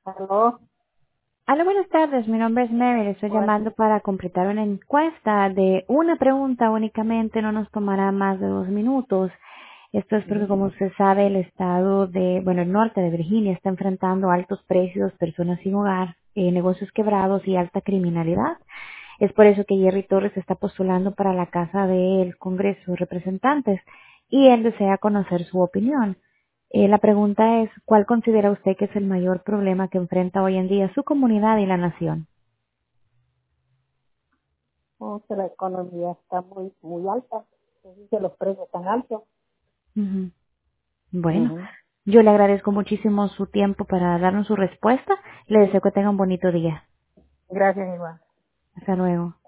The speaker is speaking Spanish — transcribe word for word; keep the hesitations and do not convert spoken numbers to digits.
Aló, Hola, buenas tardes. Mi nombre es Mary. Le estoy bueno, llamando para completar una encuesta de una pregunta únicamente. No nos tomará más de dos minutos. Esto es porque, ujú. como usted sabe, el estado de, bueno, el norte de Virginia está enfrentando altos precios, personas sin hogar, eh, negocios quebrados y alta criminalidad. Es por eso que Jerry Torres está postulando para la Casa del Congreso de Representantes y él desea conocer su opinión. Eh, la pregunta es, ¿cuál considera usted que es el mayor problema que enfrenta hoy en día su comunidad y la nación? como que la economía está muy muy alta, así que los precios están altos. Ujú. Bueno, Ujú. yo le agradezco muchísimo su tiempo para darnos su respuesta. Le deseo que tenga un bonito día. Gracias, igual. Hasta luego.